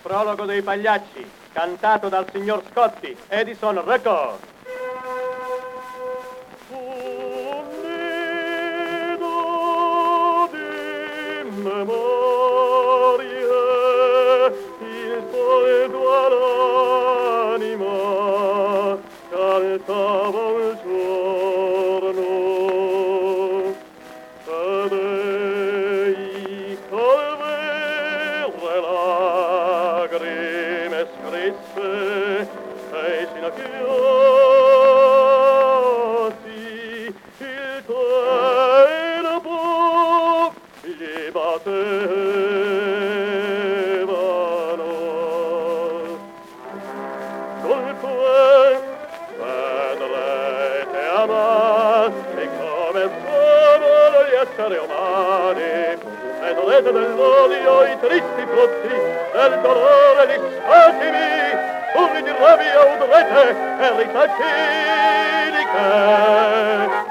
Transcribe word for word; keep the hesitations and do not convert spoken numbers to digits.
Prologo dei pagliacci, cantato dal signor Scotti, Edison Records. Un nido di memorie, il poeto all'anima cantava un giorno. Ed ei col vere lagrime scrisse e si inacchiati il tempo gli battevano. Dunque vedrete amati come sono gli esseri umani, vedrete dell'odio i tristi frutti, del dolore gli spasimi, urli di rabbia udrete e ritacchi di che